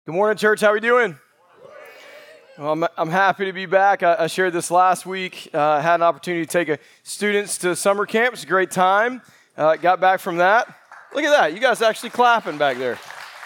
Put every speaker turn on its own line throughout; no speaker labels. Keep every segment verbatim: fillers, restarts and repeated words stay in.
Good morning, church. How are we doing? Well, I'm, I'm happy to be back. I, I shared this last week. I uh, had an opportunity to take a, students to summer camp. It's a great time. Uh, got back from that. Look at that. You guys actually clapping back there.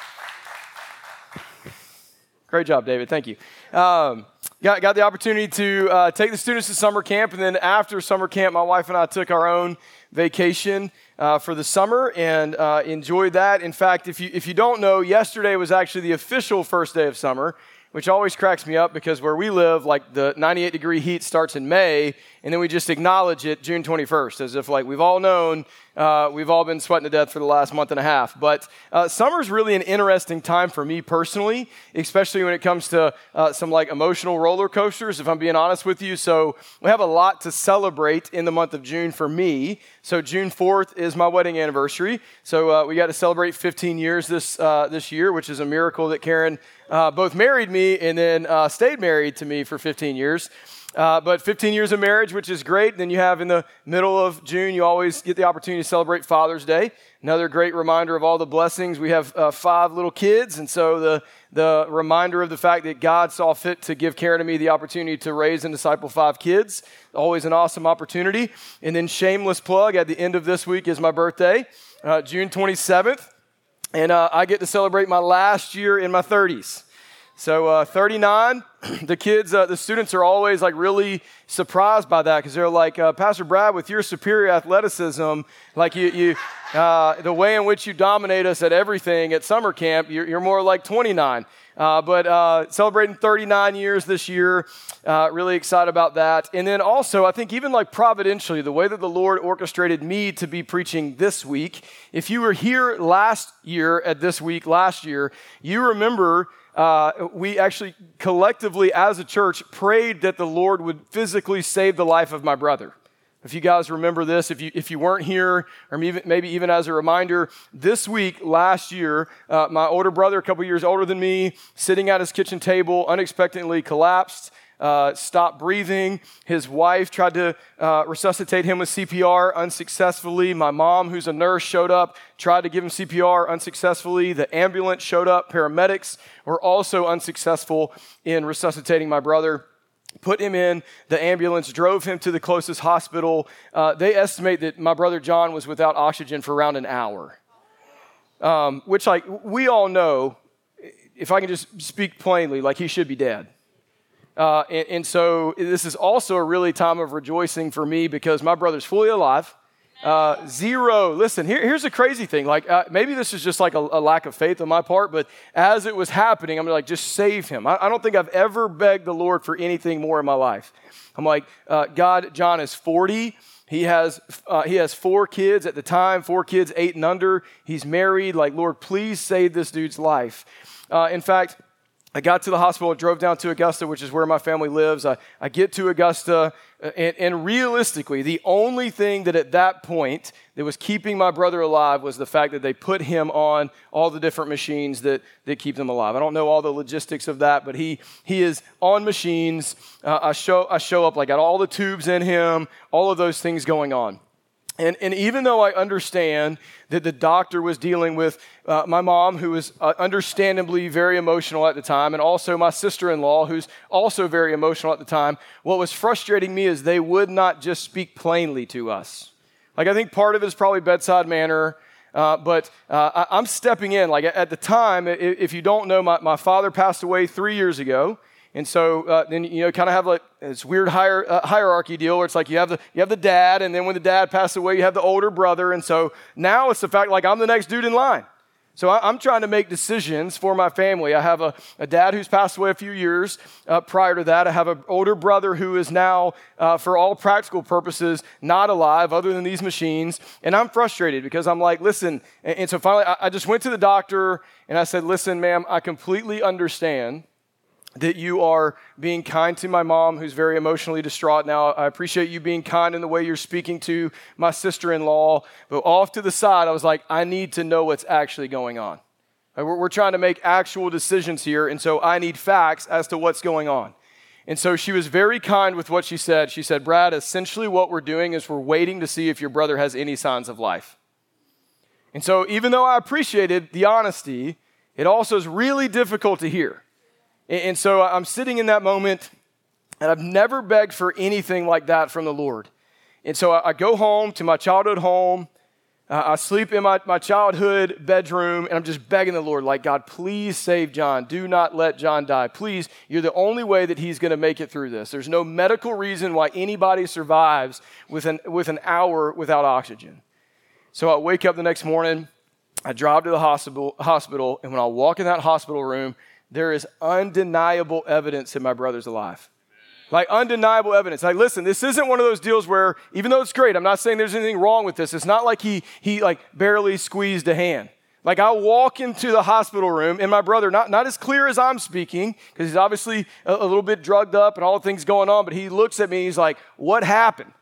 Great job, David. Thank you. Um, got, got the opportunity to uh, take the students to summer camp. And then after summer camp, my wife and I took our own vacation uh, for the summer and uh, enjoyed that. In fact, if you if you don't know, yesterday was actually the official first day of summer, which always cracks me up because where we live, like the ninety-eight degree heat starts in May, and then we just acknowledge it June twenty-first, as if like we've all known, uh, we've all been sweating to death for the last month and a half. But uh, summer's really an interesting time for me personally, especially when it comes to uh, some like emotional roller coasters, if I'm being honest with you. So we have a lot to celebrate in the month of June for me. So June fourth is my wedding anniversary. So uh, we got to celebrate fifteen years this uh, this year, which is a miracle that Karen Uh, both married me and then uh, stayed married to me for fifteen years. Uh, but fifteen years of marriage, which is great. Then you have in the middle of June, you always get the opportunity to celebrate Father's Day. Another great reminder of all the blessings. We have uh, five little kids, and so the the reminder of the fact that God saw fit to give Karen and me the opportunity to raise and disciple five kids. Always an awesome opportunity. And then shameless plug, at the end of this week is my birthday, uh, June twenty-seventh. And uh, I get to celebrate my last year in my thirties. So uh, thirty-nine, the kids, uh, the students are always like really surprised by that because they're like, uh, Pastor Brad, with your superior athleticism, like you, you uh, the way in which you dominate us at everything at summer camp, you're, you're more like twenty-nine. Uh, but uh, celebrating thirty-nine years this year, uh, really excited about that. And then also, I think even like providentially, the way that the Lord orchestrated me to be preaching this week, if you were here last year at this week, last year, you remember uh, we actually collectively as a church prayed that the Lord would physically save the life of my brother. If you guys remember this, if you if you weren't here, or maybe, maybe even as a reminder, this week, last year, uh, my older brother, a couple years older than me, sitting at his kitchen table, unexpectedly collapsed, uh, stopped breathing. His wife tried to uh, resuscitate him with C P R unsuccessfully. My mom, who's a nurse, showed up, tried to give him C P R unsuccessfully. The ambulance showed up. Paramedics were also unsuccessful in resuscitating my brother. Put him in the ambulance, drove him to the closest hospital. Uh, they estimate that my brother John was without oxygen for around an hour, um, which like we all know, if I can just speak plainly, like he should be dead. Uh, and, and so this is also a really time of rejoicing for me because my brother's fully alive. Uh, zero. Listen, here, here's the crazy thing. Like uh, maybe this is just like a, a lack of faith on my part, but as it was happening, I'm like, just save him. I, I don't think I've ever begged the Lord for anything more in my life. I'm like, uh, God, John is forty. He has uh, he has four kids at the time, four kids, eight and under. He's married. Like, Lord, please save this dude's life. Uh, in fact, I got to the hospital, drove down to Augusta, which is where my family lives. I, I get to Augusta, and, and realistically, the only thing that at that point that was keeping my brother alive was the fact that they put him on all the different machines that, that keep them alive. I don't know all the logistics of that, but he he is on machines. Uh, I show I show up, like got all the tubes in him, all of those things going on. And, and even though I understand that the doctor was dealing with uh, my mom, who was uh, understandably very emotional at the time, and also my sister-in-law, who's also very emotional at the time, what was frustrating me is they would not just speak plainly to us. Like, I think part of it is probably bedside manner, uh, but uh, I, I'm stepping in. Like, at the time, if you don't know, my, my father passed away three years ago. And so uh, then, you know, kind of have like this weird hier- uh, hierarchy deal where it's like you have the you have the dad, and then when the dad passed away, you have the older brother. And so now it's the fact like I'm the next dude in line. So I, I'm trying to make decisions for my family. I have a, a dad who's passed away a few years uh, prior to that. I have an older brother who is now, uh, for all practical purposes, not alive other than these machines. And I'm frustrated because I'm like, listen. And, and so finally, I, I just went to the doctor and I said, listen, ma'am, I completely understand that you are being kind to my mom, who's very emotionally distraught now. I appreciate you being kind in the way you're speaking to my sister-in-law. But off to the side, I was like, I need to know what's actually going on. We're, we're trying to make actual decisions here, and so I need facts as to what's going on. And so she was very kind with what she said. She said, Brad, essentially what we're doing is we're waiting to see if your brother has any signs of life. And so even though I appreciated the honesty, it also is really difficult to hear. And, and so I'm sitting in that moment, and I've never begged for anything like that from the Lord. And so I, I go home to my childhood home. Uh, I sleep in my, my childhood bedroom, and I'm just begging the Lord, like, God, please save John. Do not let John die. Please, you're the only way that he's going to make it through this. There's no medical reason why anybody survives with an, with an hour without oxygen. So I wake up the next morning, I drive to the hospital, hospital, and when I walk in that hospital room, there is undeniable evidence that my brother's alive. Like undeniable evidence. Like, listen, this isn't one of those deals where, even though it's great, I'm not saying there's anything wrong with this. It's not like he he like barely squeezed a hand. Like I walk into the hospital room and my brother, not, not as clear as I'm speaking, because he's obviously a, a little bit drugged up and all the things going on, but he looks at me, he's like, what happened?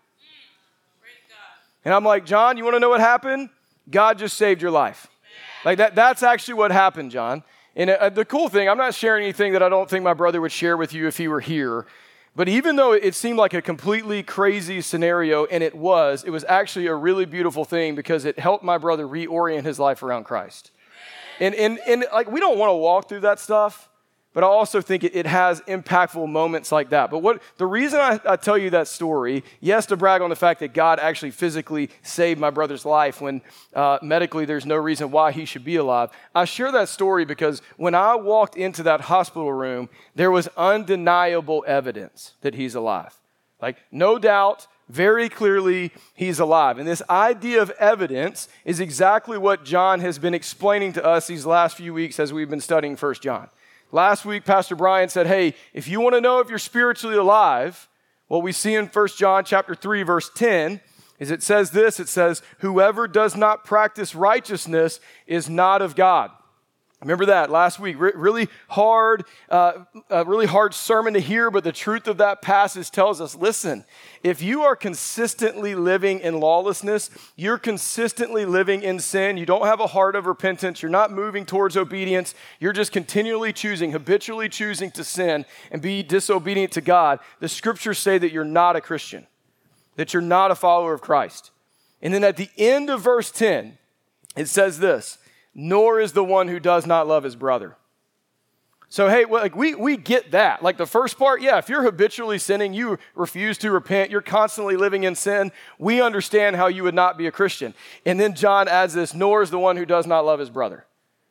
And I'm like, John, you want to know what happened? God just saved your life. Like that. That's actually what happened, John. And uh, the cool thing, I'm not sharing anything that I don't think my brother would share with you if he were here. But even though it seemed like a completely crazy scenario, and it was, it was actually a really beautiful thing because it helped my brother reorient his life around Christ. And, and, and like, we don't want to walk through that stuff, but I also think it, it has impactful moments like that. But what the reason I, I tell you that story, yes, to brag on the fact that God actually physically saved my brother's life when uh, medically there's no reason why he should be alive. I share that story because when I walked into that hospital room, there was undeniable evidence that he's alive. Like, no doubt, very clearly, he's alive. And this idea of evidence is exactly what John has been explaining to us these last few weeks as we've been studying First John. Last week, Pastor Brian said, hey, if you want to know if you're spiritually alive, what we see in First John chapter three, verse ten, is it says this, it says, whoever does not practice righteousness is not of God. Remember that last week, Re- really hard, uh, a really hard sermon to hear, but the truth of that passage tells us, listen, if you are consistently living in lawlessness, you're consistently living in sin, you don't have a heart of repentance, you're not moving towards obedience, you're just continually choosing, habitually choosing to sin and be disobedient to God, the scriptures say that you're not a Christian, that you're not a follower of Christ. And then at the end of verse ten, it says this, nor is the one who does not love his brother. So, hey, well, like we, we get that. Like the first part, yeah, if you're habitually sinning, you refuse to repent, you're constantly living in sin, we understand how you would not be a Christian. And then John adds this, nor is the one who does not love his brother.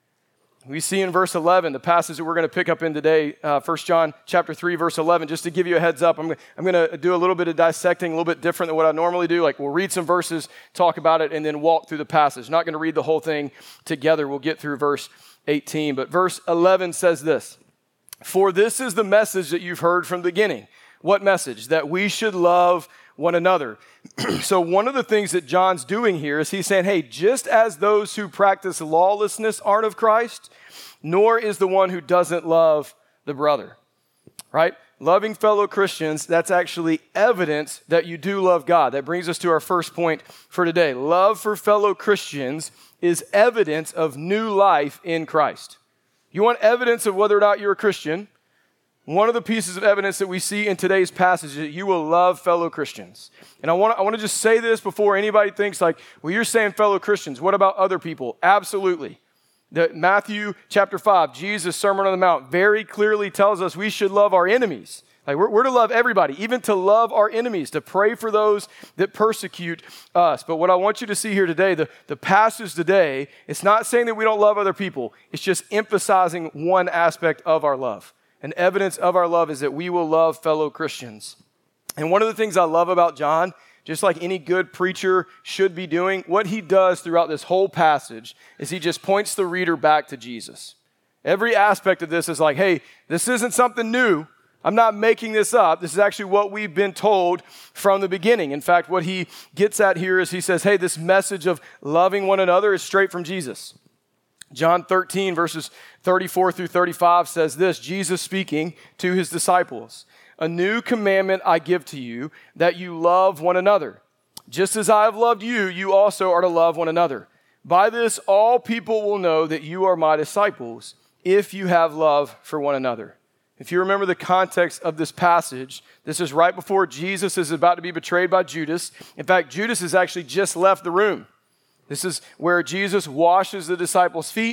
We see in verse eleven, the passage that we're going to pick up in today, uh, First John chapter three, verse eleven, just to give you a heads up, I'm, I'm going to do a little bit of dissecting, a little bit different than what I normally do. Like we'll read some verses, talk about it, and then walk through the passage. Not going to read the whole thing together. We'll get through verse eighteen. But verse eleven says this, for this is the message that you've heard from the beginning. What message? That we should love one another. So one of the things that John's doing here is he's saying, hey, just as those who practice lawlessness aren't of Christ, nor is the one who doesn't love the brother, right? Loving fellow Christians, that's actually evidence that you do love God. That brings us to our first point for today. Love for fellow Christians is evidence of new life in Christ. You want evidence of whether or not you're a Christian? One of the pieces of evidence that we see in today's passage is that you will love fellow Christians. And I want, I want to just say this before anybody thinks like, well, you're saying fellow Christians. What about other people? Absolutely. The, Matthew chapter five, Jesus' Sermon on the Mount, very clearly tells us we should love our enemies. Like we're, we're to love everybody, even to love our enemies, to pray for those that persecute us. But what I want you to see here today, the, the passage today, it's not saying that we don't love other people. It's just emphasizing one aspect of our love. And evidence of our love is that we will love fellow Christians. And one of the things I love about John, just like any good preacher should be doing, what he does throughout this whole passage is he just points the reader back to Jesus. Every aspect of this is like, hey, this isn't something new. I'm not making this up. This is actually what we've been told from the beginning. In fact, what he gets at here is he says, hey, this message of loving one another is straight from Jesus. John thirteen, verses thirty-four through thirty-five says this, Jesus speaking to his disciples, a new commandment I give to you, that you love one another. Just as I have loved you, you also are to love one another. By this, all people will know that you are my disciples, if you have love for one another. If you remember the context of this passage, this is right before Jesus is about to be betrayed by Judas. In fact, Judas has actually just left the room. This is where Jesus washes the disciples' feet.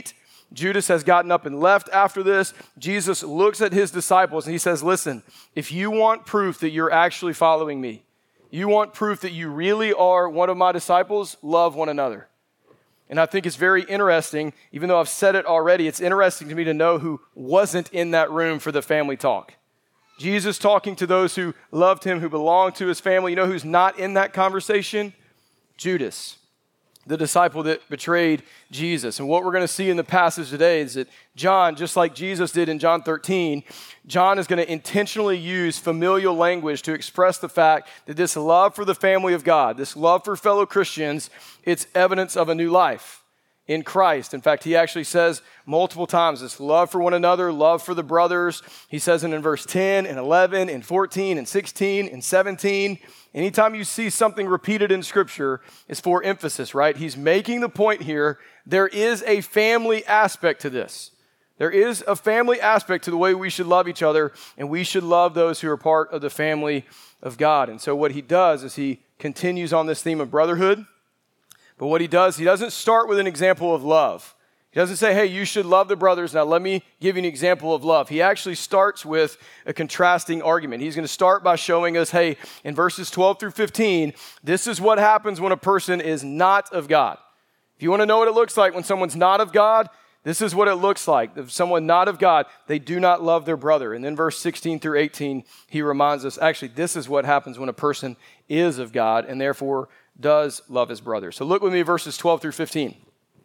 Judas has gotten up and left after this. Jesus looks at his disciples and he says, listen, if you want proof that you're actually following me, you want proof that you really are one of my disciples, love one another. And I think it's very interesting, even though I've said it already, it's interesting to me to know who wasn't in that room for the family talk. Jesus talking to those who loved him, who belonged to his family. You know who's not in that conversation? Judas, the disciple that betrayed Jesus. And what we're going to see in the passage today is that John, just like Jesus did in John thirteen, John is going to intentionally use familial language to express the fact that this love for the family of God, this love for fellow Christians, it's evidence of a new life in Christ. In fact, he actually says multiple times this love for one another, love for the brothers. He says it in verse ten and eleven and fourteen and sixteen and seventeen. Anytime you see something repeated in Scripture, it's for emphasis, right? He's making the point here, there is a family aspect to this. There is a family aspect to the way we should love each other, and we should love those who are part of the family of God. And so what he does is he continues on this theme of brotherhood. But what he does, he doesn't start with an example of love. He doesn't say, hey, you should love the brothers. Now let me give you an example of love. He actually starts with a contrasting argument. He's going to start by showing us, hey, in verses twelve through fifteen, this is what happens when a person is not of God. If you want to know what it looks like when someone's not of God, this is what it looks like. If someone not of God, they do not love their brother. And then verse sixteen through eighteen, he reminds us, actually, this is what happens when a person is of God and therefore does love his brother. So look with me, verses twelve through fifteen.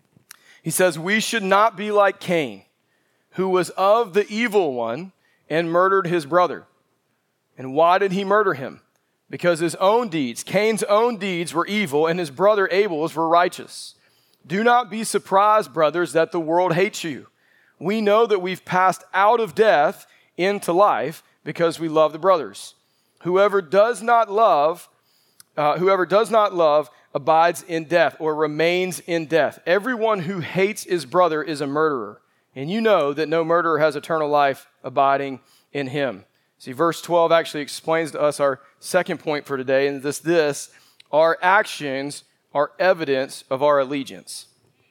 He says, we should not be like Cain, who was of the evil one and murdered his brother. And why did he murder him? Because his own deeds, Cain's own deeds were evil and his brother Abel's were righteous. Do not be surprised, brothers, that the world hates you. We know that we've passed out of death into life because we love the brothers. Whoever does not love, uh, whoever does not love abides in death or remains in death. Everyone who hates his brother is a murderer. And you know that no murderer has eternal life abiding in him. See, verse twelve actually explains to us our second point for today, and this, this, our actions are evidence of our allegiance.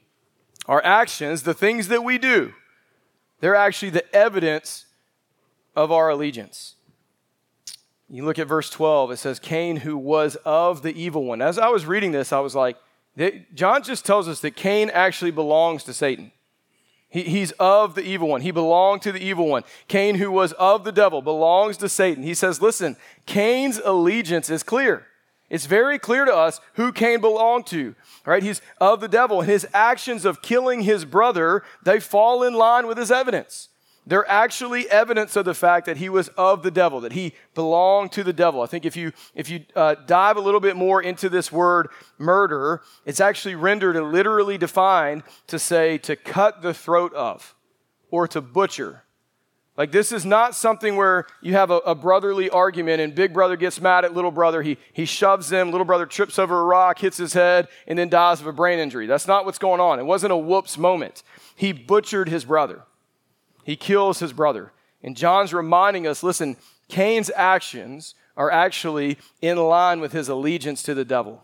Our actions, the things that we do, they're actually the evidence of our allegiance. You look at verse twelve, it says, Cain, who was of the evil one. As I was reading this, I was like, John just tells us that Cain actually belongs to Satan. He, he's of the evil one. He belonged to the evil one. Cain, who was of the devil, belongs to Satan. He says, listen, Cain's allegiance is clear. It's very clear to us who Cain belonged to. All right, he's of the devil, and his actions of killing his brother, they fall in line with his evidence. They're actually evidence of the fact that he was of the devil, that he belonged to the devil. I think if you if you uh, dive a little bit more into this word murder, it's actually rendered and literally defined to say to cut the throat of or to butcher. Like this is not something where you have a, a brotherly argument and big brother gets mad at little brother. He, he shoves him, little brother trips over a rock, hits his head, and then dies of a brain injury. That's not what's going on. It wasn't a whoops moment. He butchered his brother. He kills his brother. And John's reminding us, listen, Cain's actions are actually in line with his allegiance to the devil.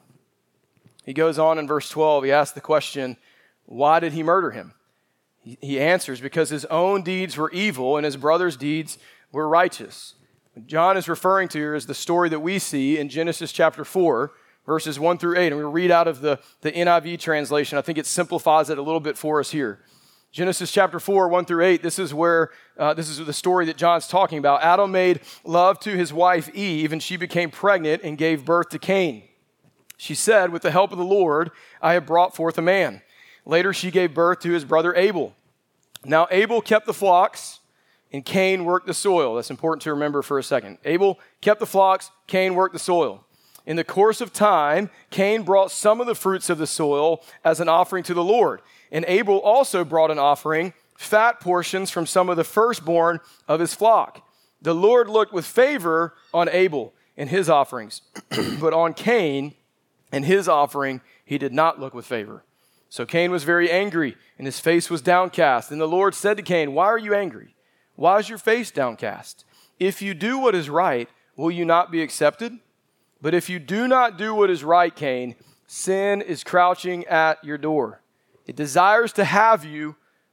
He goes on in verse twelve, he asks the question, why did he murder him? He, he answers, because his own deeds were evil and his brother's deeds were righteous. What John is referring to here is the story that we see in Genesis chapter four, verses one through eight. And we read out of the, the N I V translation. I think it simplifies it a little bit for us here. Genesis chapter four, one through eight, this is where, uh, this is the story that John's talking about. Adam made love to his wife Eve, and she became pregnant and gave birth to Cain. She said, with the help of the Lord, I have brought forth a man. Later she gave birth to his brother Abel. Now Abel kept the flocks, and Cain worked the soil. That's important to remember for a second. Abel kept the flocks, Cain worked the soil. In the course of time, Cain brought some of the fruits of the soil as an offering to the Lord. And Abel also brought an offering, fat portions from some of the firstborn of his flock. The Lord looked with favor on Abel and his offerings, but on Cain and his offering he did not look with favor. So Cain was very angry, and his face was downcast. And the Lord said to Cain, why are you angry? Why is your face downcast? If you do what is right, will you not be accepted? But if you do not do what is right, Cain, sin is crouching at your door. It desires to have you,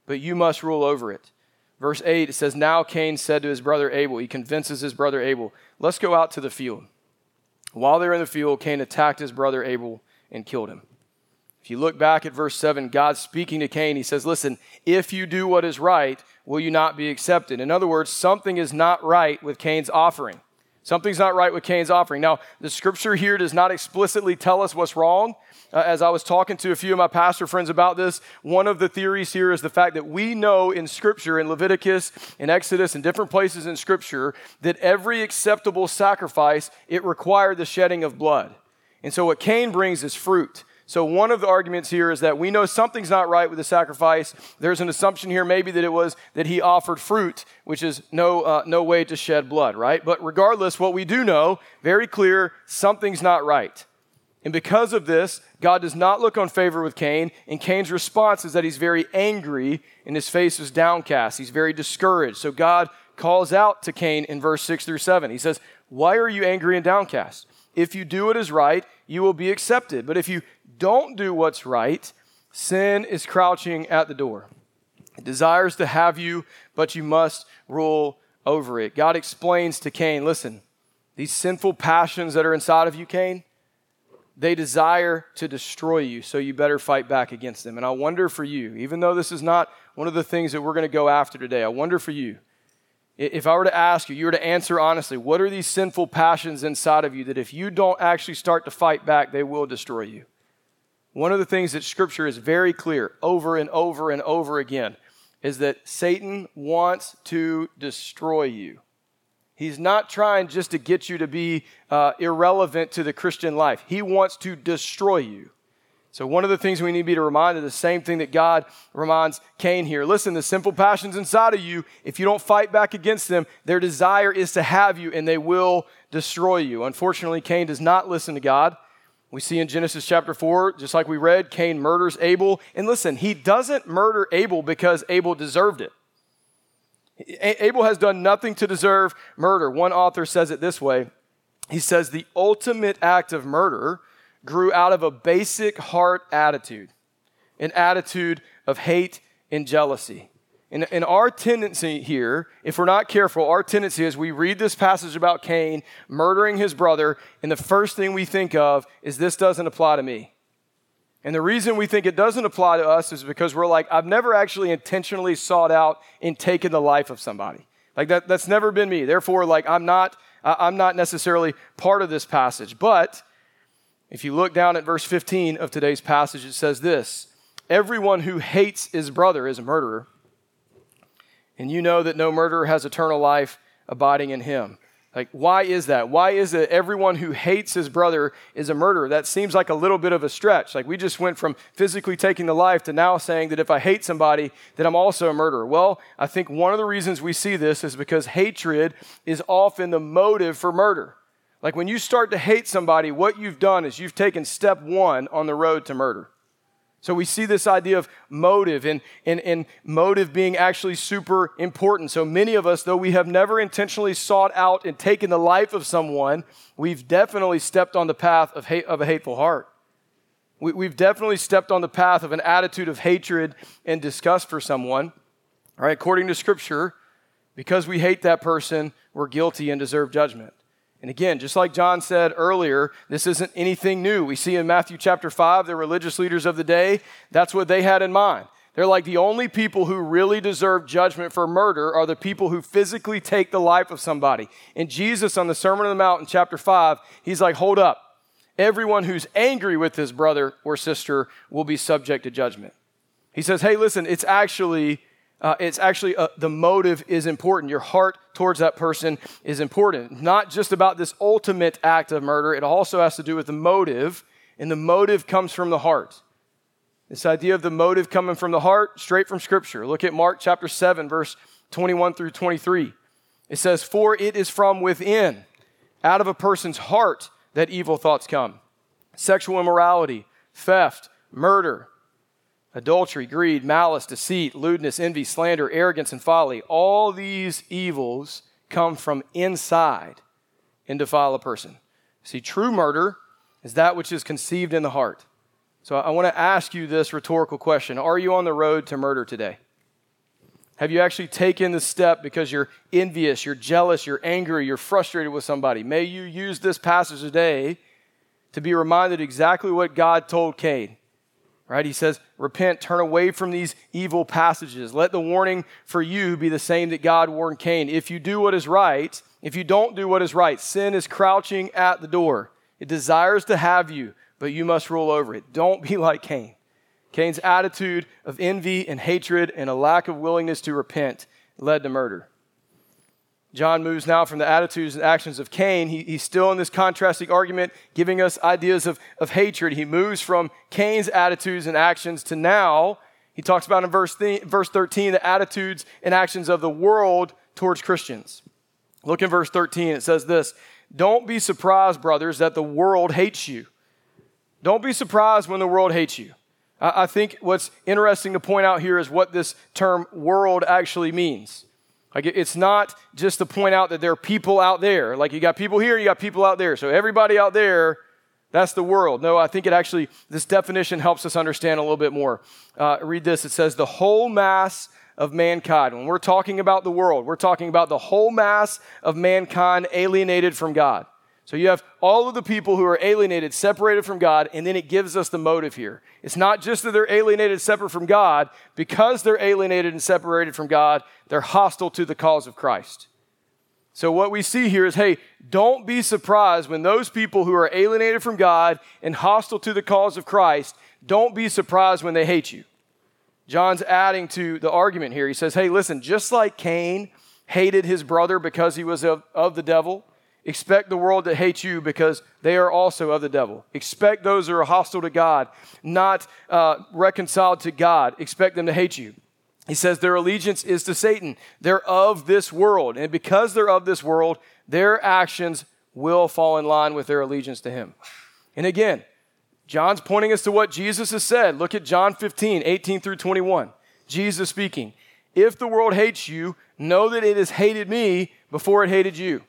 but you must rule over it. Verse eight, it says, now Cain said to his brother Abel, he convinces his brother Abel, let's go out to the field. While they're in the field, Cain attacked his brother Abel and killed him. If you look back at verse seven, God's speaking to Cain. He says, listen, if you do what is right, will you not be accepted? In other words, something is not right with Cain's offering. Something's not right with Cain's offering. Now, the scripture here does not explicitly tell us what's wrong. Uh, as I was talking to a few of my pastor friends about this, one of the theories here is the fact that we know in scripture, in Leviticus, in Exodus, in different places in scripture, that every acceptable sacrifice, it required the shedding of blood. And so what Cain brings is fruit. So one of the arguments here is that we know something's not right with the sacrifice. There's an assumption here maybe that it was that he offered fruit, which is no uh, no way to shed blood, right? But regardless, what we do know, very clear, something's not right. And because of this, God does not look on favor with Cain, and Cain's response is that he's very angry and his face is downcast. He's very discouraged. So God calls out to Cain in verse six through seven. He says, why are you angry and downcast? If you do what is right, you will be accepted. But if you don't do what's right, sin is crouching at the door. It desires to have you, but you must rule over it. God explains to Cain, listen, these sinful passions that are inside of you, Cain, they desire to destroy you, so you better fight back against them. And I wonder for you, even though this is not one of the things that we're going to go after today, I wonder for you, if I were to ask you, you were to answer honestly, what are these sinful passions inside of you that if you don't actually start to fight back, they will destroy you? One of the things that Scripture is very clear over and over and over again is that Satan wants to destroy you. He's not trying just to get you to be uh, irrelevant to the Christian life. He wants to destroy you. So one of the things we need to be reminded, the same thing that God reminds Cain here. Listen, the simple passions inside of you, if you don't fight back against them, their desire is to have you and they will destroy you. Unfortunately, Cain does not listen to God. We see in Genesis chapter four, just like we read, Cain murders Abel. And listen, he doesn't murder Abel because Abel deserved it. Abel has done nothing to deserve murder. One author says it this way. He says, the ultimate act of murder grew out of a basic heart attitude, an attitude of hate and jealousy. And, and our tendency here, if we're not careful, our tendency is we read this passage about Cain murdering his brother, and the first thing we think of is this doesn't apply to me. And the reason we think it doesn't apply to us is because we're like, I've never actually intentionally sought out and taken the life of somebody. Like that, that's never been me. Therefore, like I'm not, I'm not necessarily part of this passage. But if you look down at verse fifteen of today's passage, it says this, everyone who hates his brother is a murderer. And you know that no murderer has eternal life abiding in him. Like, why is that? Why is it everyone who hates his brother is a murderer? That seems like a little bit of a stretch. Like, we just went from physically taking the life to now saying that if I hate somebody, that I'm also a murderer. Well, I think one of the reasons we see this is because hatred is often the motive for murder. Like, when you start to hate somebody, what you've done is you've taken step one on the road to murder. So we see this idea of motive and, and, and motive being actually super important. So many of us, though we have never intentionally sought out and taken the life of someone, we've definitely stepped on the path of hate, of a hateful heart. We, we've definitely stepped on the path of an attitude of hatred and disgust for someone. All right, according to Scripture, because we hate that person, we're guilty and deserve judgment. And again, just like John said earlier, this isn't anything new. We see in Matthew chapter five, the religious leaders of the day, that's what they had in mind. They're like the only people who really deserve judgment for murder are the people who physically take the life of somebody. And Jesus on the Sermon on the Mount in chapter five, he's like, hold up. Everyone who's angry with his brother or sister will be subject to judgment. He says, hey, listen, it's actually... Uh, it's actually, uh, the motive is important. Your heart towards that person is important. Not just about this ultimate act of murder. It also has to do with the motive, and the motive comes from the heart. This idea of the motive coming from the heart, straight from Scripture. Look at Mark chapter seven, verse twenty-one through twenty-three. It says, for it is from within, out of a person's heart, that evil thoughts come. Sexual immorality, theft, murder, adultery, greed, malice, deceit, lewdness, envy, slander, arrogance, and folly. All these evils come from inside and defile a person. See, true murder is that which is conceived in the heart. So I want to ask you this rhetorical question. Are you on the road to murder today? Have you actually taken the step because you're envious, you're jealous, you're angry, you're frustrated with somebody? May you use this passage today to be reminded exactly what God told Cain. Right? He says, repent, turn away from these evil passages. Let the warning for you be the same that God warned Cain. If you do what is right, if you don't do what is right, sin is crouching at the door. It desires to have you, but you must rule over it. Don't be like Cain. Cain's attitude of envy and hatred and a lack of willingness to repent led to murder. John moves now from the attitudes and actions of Cain. He, he's still in this contrasting argument, giving us ideas of, of hatred. He moves from Cain's attitudes and actions to now, he talks about in verse, th- verse thirteen, the attitudes and actions of the world towards Christians. Look in verse thirteen, it says this, don't be surprised, brothers, that the world hates you. Don't be surprised when the world hates you. I, I think what's interesting to point out here is what this term world actually means. Like it's not just to point out that there are people out there. Like you got people here, you got people out there. So everybody out there, that's the world. No, I think it actually, this definition helps us understand a little bit more. Uh, read this. It says the whole mass of mankind. When we're talking about the world, we're talking about the whole mass of mankind alienated from God. So you have all of the people who are alienated, separated from God, and then it gives us the motive here. It's not just that they're alienated, separate from God. Because they're alienated and separated from God, they're hostile to the cause of Christ. So what we see here is, hey, don't be surprised when those people who are alienated from God and hostile to the cause of Christ, don't be surprised when they hate you. John's adding to the argument here. He says, hey, listen, just like Cain hated his brother because he was of, of the devil, expect the world to hate you because they are also of the devil. Expect those who are hostile to God, not uh, reconciled to God. Expect them to hate you. He says their allegiance is to Satan. They're of this world. And because they're of this world, their actions will fall in line with their allegiance to him. And again, John's pointing us to what Jesus has said. Look at John fifteen, eighteen through twenty-one. Jesus speaking, if the world hates you, know that it has hated me before it hated you.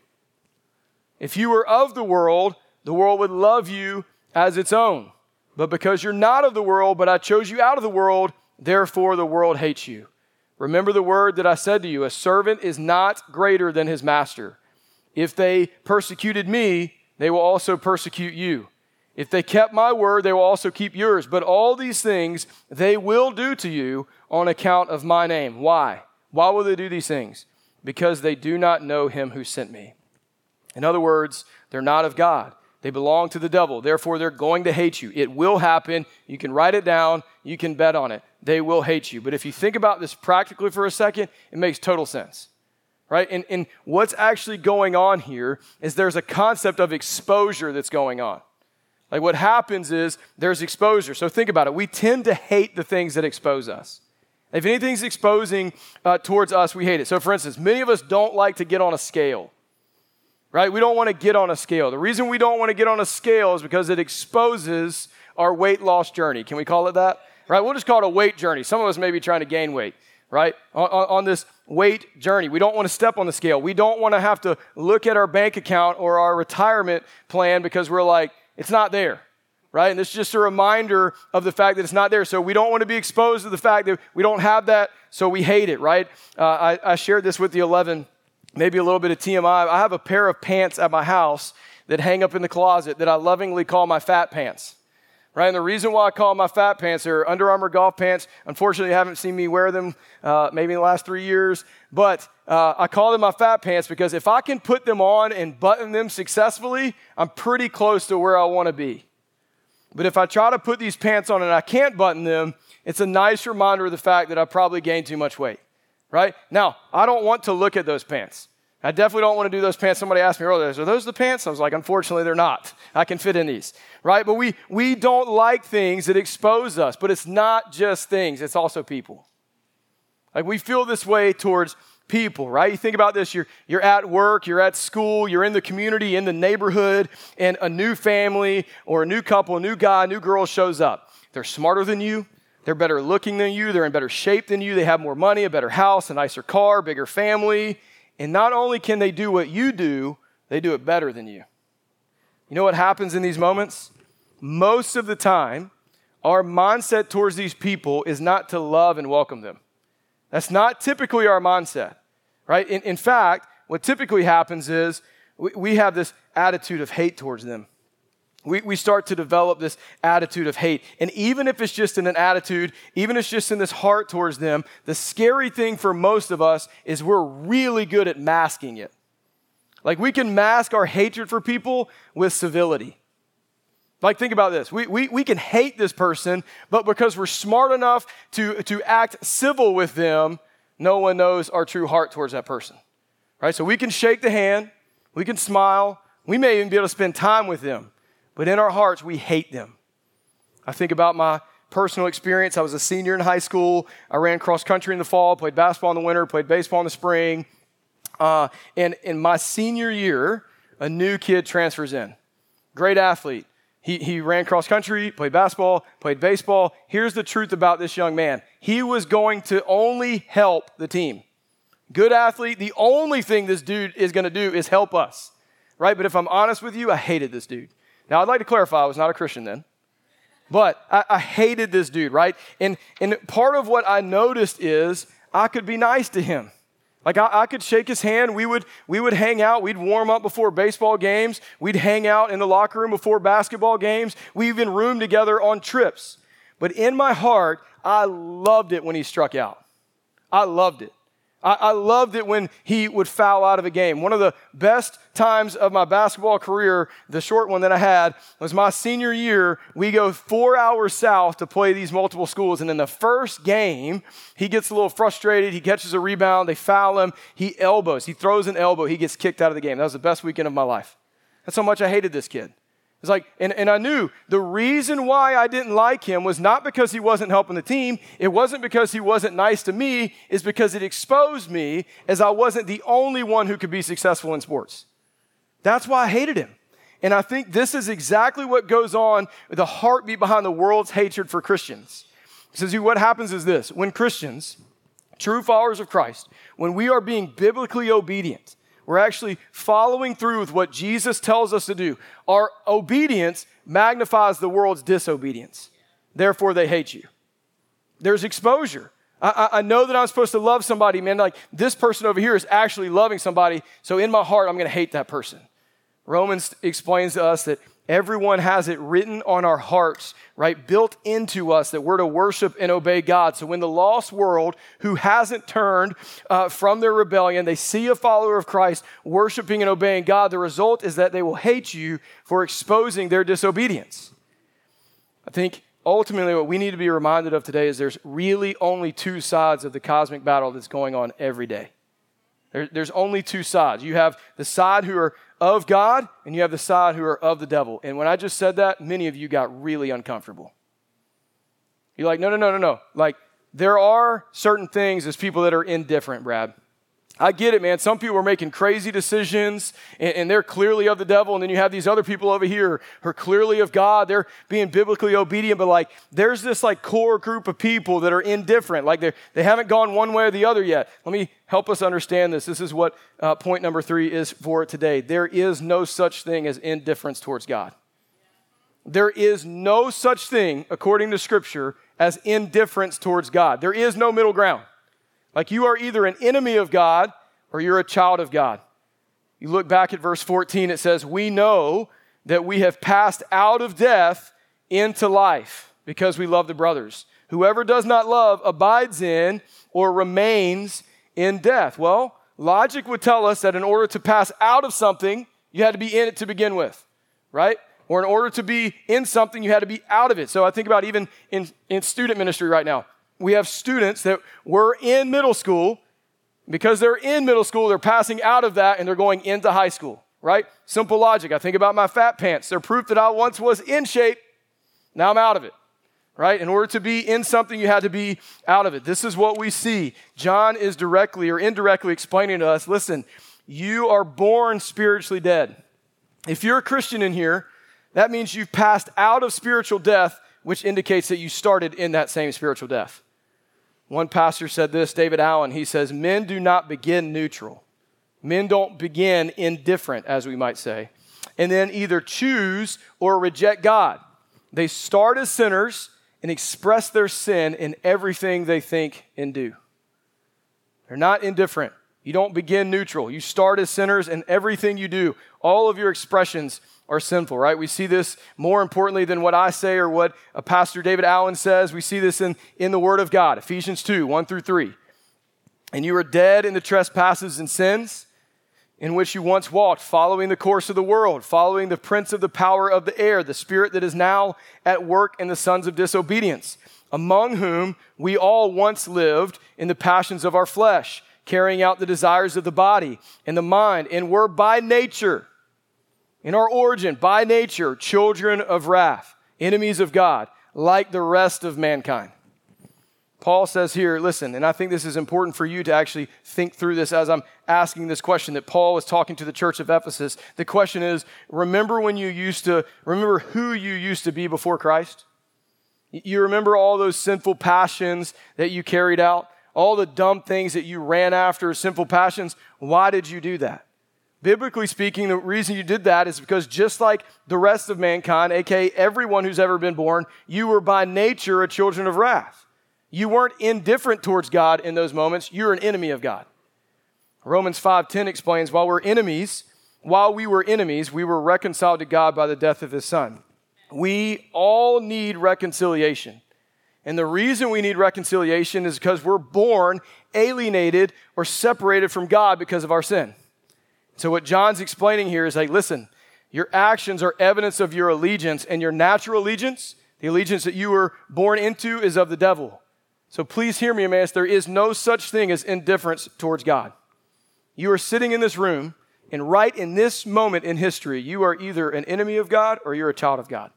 If you were of the world, the world would love you as its own. But because you're not of the world, but I chose you out of the world, therefore the world hates you. Remember the word that I said to you, a servant is not greater than his master. If they persecuted me, they will also persecute you. If they kept my word, they will also keep yours. But all these things they will do to you on account of my name. Why? Why will they do these things? Because they do not know him who sent me. In other words, they're not of God. They belong to the devil. Therefore, they're going to hate you. It will happen. You can write it down. You can bet on it. They will hate you. But if you think about this practically for a second, it makes total sense, right? And, and what's actually going on here is there's a concept of exposure that's going on. Like what happens is there's exposure. So think about it. We tend to hate the things that expose us. If anything's exposing uh, towards us, we hate it. So for instance, many of us don't like to get on a scale. Right? We don't want to get on a scale. The reason we don't want to get on a scale is because it exposes our weight loss journey. Can we call it that? Right? We'll just call it a weight journey. Some of us may be trying to gain weight, right? On, on, on this weight journey. We don't want to step on the scale. We don't want to have to look at our bank account or our retirement plan because we're like, it's not there, right? And this is just a reminder of the fact that it's not there. So we don't want to be exposed to the fact that we don't have that, so we hate it, right? Uh, I, I shared this with the eleven. Maybe a little bit of T M I. I have a pair of pants at my house that hang up in the closet that I lovingly call my fat pants, right? And the reason why I call them my fat pants are Under Armour golf pants. Unfortunately, you haven't seen me wear them uh, maybe in the last three years. But uh, I call them my fat pants because if I can put them on and button them successfully, I'm pretty close to where I want to be. But if I try to put these pants on and I can't button them, it's a nice reminder of the fact that I probably gained too much weight. Right? Now, I don't want to look at those pants. I definitely don't want to do those pants. Somebody asked me earlier, are those the pants? I was like, unfortunately, they're not. I can fit in these, right? But we, we don't like things that expose us, but it's not just things. It's also people. Like we feel this way towards people, right? You think about this, you're, you're at work, you're at school, you're in the community, in the neighborhood, and a new family or a new couple, a new guy, a new girl shows up. They're smarter than you. They're better looking than you. They're in better shape than you. They have more money, a better house, a nicer car, bigger family. And not only can they do what you do, they do it better than you. You know what happens in these moments? Most of the time, our mindset towards these people is not to love and welcome them. That's not typically our mindset, right? In, in fact, what typically happens is we, we have this attitude of hate towards them. We, we start to develop this attitude of hate. And even if it's just in an attitude, even if it's just in this heart towards them, the scary thing for most of us is we're really good at masking it. Like we can mask our hatred for people with civility. Like think about this. We, we, we can hate this person, but because we're smart enough to, to act civil with them, no one knows our true heart towards that person. Right? So we can shake the hand, we can smile, we may even be able to spend time with them. But in our hearts, we hate them. I think about my personal experience. I was a senior in high school. I ran cross country in the fall, played basketball in the winter, played baseball in the spring. Uh, and in my senior year, a new kid transfers in. Great athlete. He, he ran cross country, played basketball, played baseball. Here's the truth about this young man. He was going to only help the team. Good athlete. The only thing this dude is going to do is help us. Right? But if I'm honest with you, I hated this dude. Now, I'd like to clarify, I was not a Christian then, but I, I hated this dude, right? And, and part of what I noticed is I could be nice to him. Like I, I could shake his hand. We would, we would hang out. We'd warm up before baseball games. We'd hang out in the locker room before basketball games. We even roomed together on trips. But in my heart, I loved it when he struck out. I loved it. I loved it when he would foul out of a game. One of the best times of my basketball career, the short one that I had, was my senior year. We go four hours south to play these multiple schools. And in the first game, he gets a little frustrated. He catches a rebound. They foul him. He elbows. He throws an elbow. He gets kicked out of the game. That was the best weekend of my life. That's how much I hated this kid. It's like, and, and I knew the reason why I didn't like him was not because he wasn't helping the team. It wasn't because he wasn't nice to me. It's because it exposed me as I wasn't the only one who could be successful in sports. That's why I hated him. And I think this is exactly what goes on with the heartbeat behind the world's hatred for Christians. Because what happens is this. When Christians, true followers of Christ, when we are being biblically obedient, we're actually following through with what Jesus tells us to do. Our obedience magnifies the world's disobedience. Therefore, they hate you. There's exposure. I, I know that I'm supposed to love somebody, man. Like this person over here is actually loving somebody. So in my heart, I'm going to hate that person. Romans explains to us that everyone has it written on our hearts, right? Built into us that we're to worship and obey God. So when the lost world who hasn't turned uh, from their rebellion, they see a follower of Christ worshiping and obeying God, the result is that they will hate you for exposing their disobedience. I think ultimately what we need to be reminded of today is there's really only two sides of the cosmic battle that's going on every day. There, there's only two sides. You have the side who are of God, and you have the side who are of the devil. And when I just said that, many of you got really uncomfortable. You're like, no, no, no, no, no. Like, there are certain things as people that are indifferent, Brad. I get it, man. Some people are making crazy decisions, and, and they're clearly of the devil. And then you have these other people over here who are clearly of God. They're being biblically obedient, but like there's this like core group of people that are indifferent. Like they they haven't gone one way or the other yet. Let me help us understand this. This is what uh, point number three is for today. There is no such thing as indifference towards God. There is no such thing, according to Scripture, as indifference towards God. There is no middle ground. Like you are either an enemy of God or you're a child of God. You look back at verse fourteen, it says, we know that we have passed out of death into life because we love the brothers. Whoever does not love abides in or remains in death. Well, logic would tell us that in order to pass out of something, you had to be in it to begin with, right? Or in order to be in something, you had to be out of it. So I think about even in, in student ministry right now. We have students that were in middle school. Because they're in middle school, they're passing out of that and they're going into high school, right? Simple logic. I think about my fat pants. They're proof that I once was in shape. Now I'm out of it, right? In order to be in something, you had to be out of it. This is what we see. John is directly or indirectly explaining to us, listen, you are born spiritually dead. If you're a Christian in here, that means you've passed out of spiritual death, which indicates that you started in that same spiritual death. One pastor said this, David Allen, he says, men do not begin neutral. Men don't begin indifferent, as we might say, and then either choose or reject God. They start as sinners and express their sin in everything they think and do. They're not indifferent. You don't begin neutral. You start as sinners, and everything you do, all of your expressions are sinful, right? We see this more importantly than what I say or what a Pastor David Allen says. We see this in, in the Word of God, Ephesians two, one through three. And you were dead in the trespasses and sins in which you once walked, following the course of the world, following the prince of the power of the air, the spirit that is now at work in the sons of disobedience, among whom we all once lived in the passions of our flesh, carrying out the desires of the body and the mind, and were by nature, in our origin, by nature, children of wrath, enemies of God, like the rest of mankind. Paul says here, listen, and I think this is important for you to actually think through this as I'm asking this question that Paul was talking to the church of Ephesus. The question is, remember when you used to, remember who you used to be before Christ? You remember all those sinful passions that you carried out? All the dumb things that you ran after, sinful passions? Why did you do that? Biblically speaking, the reason you did that is because just like the rest of mankind, aka everyone who's ever been born, you were by nature a children of wrath. You weren't indifferent towards God in those moments. You're an enemy of God. Romans five ten explains, while we're enemies, while we were enemies, we were reconciled to God by the death of his son. We all need reconciliation. And the reason we need reconciliation is because we're born alienated or separated from God because of our sin. So what John's explaining here is like, listen, your actions are evidence of your allegiance, and your natural allegiance, the allegiance that you were born into, is of the devil. So please hear me, Emmaus, there is no such thing as indifference towards God. You are sitting in this room, and right in this moment in history, you are either an enemy of God or you're a child of God.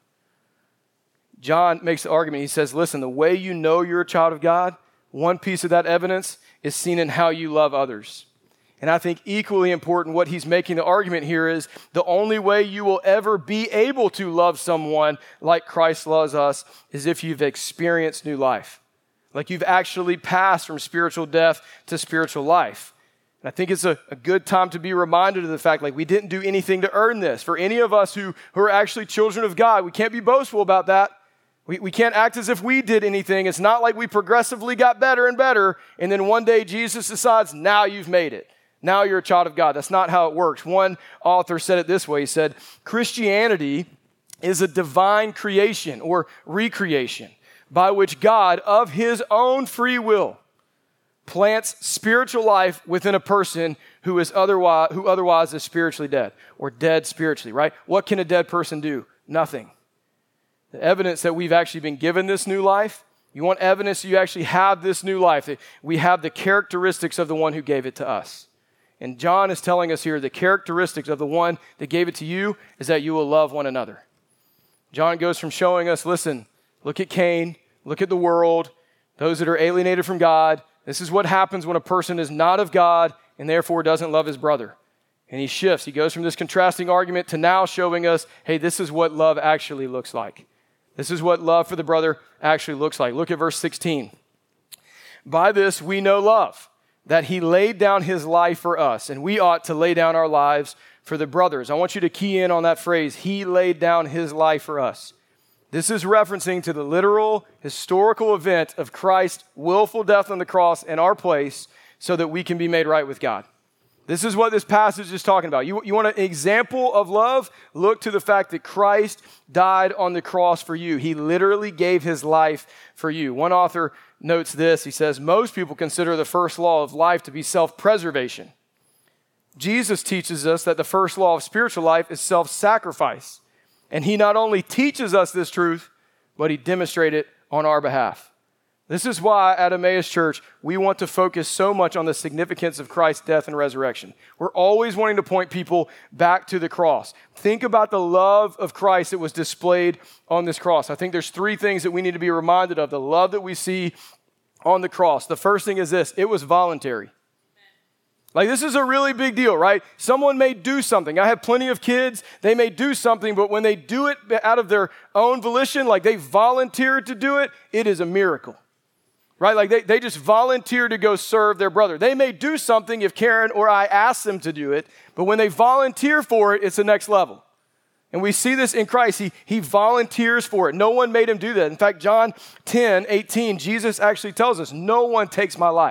John makes the argument. He says, listen, the way you know you're a child of God, one piece of that evidence is seen in how you love others. And I think equally important, what he's making the argument here is the only way you will ever be able to love someone like Christ loves us is if you've experienced new life. Like you've actually passed from spiritual death to spiritual life. And I think it's a, a good time to be reminded of the fact, like, we didn't do anything to earn this. For any of us who, who are actually children of God, we can't be boastful about that. We, we can't act as if we did anything. It's not like we progressively got better and better, and then one day Jesus decides, now you've made it. Now you're a child of God. That's not how it works. One author said it this way. He said, Christianity is a divine creation or recreation by which God, of his own free will, plants spiritual life within a person who is otherwise, who otherwise is spiritually dead or dead spiritually, right? What can a dead person do? Nothing. The evidence that we've actually been given this new life, you want evidence that you actually have this new life, that we have the characteristics of the one who gave it to us. And John is telling us here the characteristics of the one that gave it to you is that you will love one another. John goes from showing us, listen, look at Cain, look at the world, those that are alienated from God. This is what happens when a person is not of God and therefore doesn't love his brother. And he shifts. He goes from this contrasting argument to now showing us, hey, this is what love actually looks like. This is what love for the brother actually looks like. Look at verse sixteen. By this we know love, that he laid down his life for us, and we ought to lay down our lives for the brothers. I want you to key in on that phrase, he laid down his life for us. This is referencing to the literal historical event of Christ's willful death on the cross in our place so that we can be made right with God. This is what this passage is talking about. You, you want an example of love? Look to the fact that Christ died on the cross for you. He literally gave his life for you. One author notes this. He says, most people consider the first law of life to be self-preservation. Jesus teaches us that the first law of spiritual life is self-sacrifice. And he not only teaches us this truth, but he demonstrated it on our behalf. This is why at Emmaus Church, we want to focus so much on the significance of Christ's death and resurrection. We're always wanting to point people back to the cross. Think about the love of Christ that was displayed on this cross. I think there's three things that we need to be reminded of, the love that we see on the cross. The first thing is this, it was voluntary. Like, this is a really big deal, right? Someone may do something. I have plenty of kids. They may do something, but when they do it out of their own volition, like they volunteer to do it, it is a miracle. Right? Like they, they just volunteer to go serve their brother. They may do something if Karen or I ask them to do it, but when they volunteer for it, it's the next level. And we see this in Christ. He, he volunteers for it. No one made him do that. In fact, John ten eighteen, Jesus actually tells us, no one takes my life.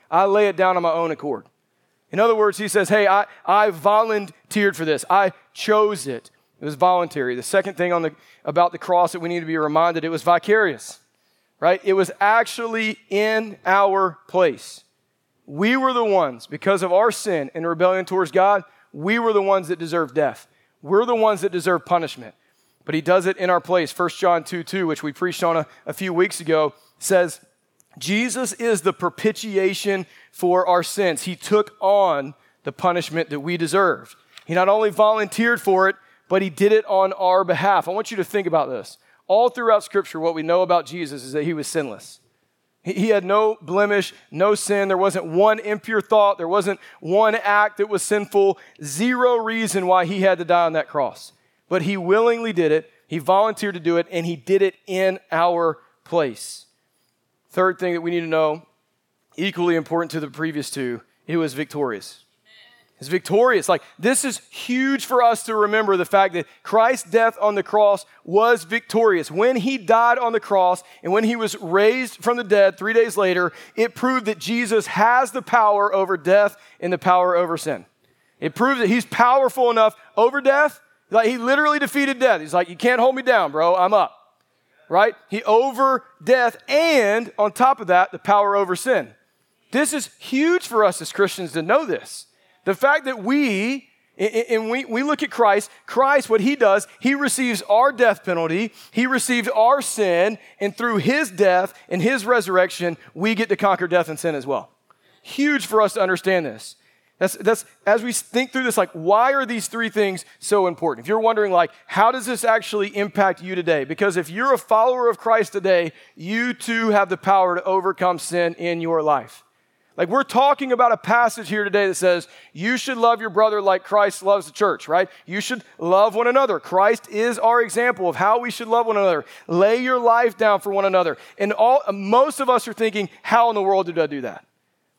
I lay it down on my own accord. In other words, he says, hey, I, I volunteered for this. I chose it. It was voluntary. The second thing on the about the cross that we need to be reminded, it was vicarious, right? It was actually in our place. We were the ones, because of our sin and rebellion towards God, we were the ones that deserved death. We're the ones that deserve punishment. But he does it in our place. First John two two, which we preached on a, a few weeks ago, says, Jesus is the propitiation for our sins. He took on the punishment that we deserved. He not only volunteered for it, but he did it on our behalf. I want you to think about this. All throughout Scripture, what we know about Jesus is that he was sinless. He, he had no blemish, no sin. There wasn't one impure thought. There wasn't one act that was sinful. Zero reason why he had to die on that cross. But he willingly did it. He volunteered to do it, and he did it in our place. Third thing that we need to know, equally important to the previous two, it was victorious. It's victorious. Like, this is huge for us to remember, the fact that Christ's death on the cross was victorious. When he died on the cross and when he was raised from the dead three days later, it proved that Jesus has the power over death and the power over sin. It proved that he's powerful enough over death. Like, he literally defeated death. He's like, you can't hold me down, bro. I'm up. Right? He over death, and on top of that, the power over sin. This is huge for us as Christians to know this. The fact that we, and we, we look at Christ, Christ, what he does, he receives our death penalty, he received our sin, and through his death and his resurrection, we get to conquer death and sin as well. Huge for us to understand this. That's, that's, as we think through this, like, why are these three things so important? If you're wondering, like, how does this actually impact you today? Because if you're a follower of Christ today, you too have the power to overcome sin in your life. Like, we're talking about a passage here today that says you should love your brother like Christ loves the church, right? You should love one another. Christ is our example of how we should love one another. Lay your life down for one another. And all most of us are thinking, how in the world did I do that?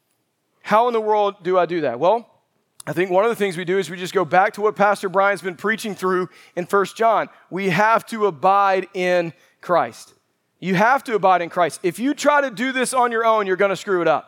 How in the world do I do that? Well, I think one of the things we do is we just go back to what Pastor Brian's been preaching through in First John. We have to abide in Christ. You have to abide in Christ. If you try to do this on your own, you're going to screw it up.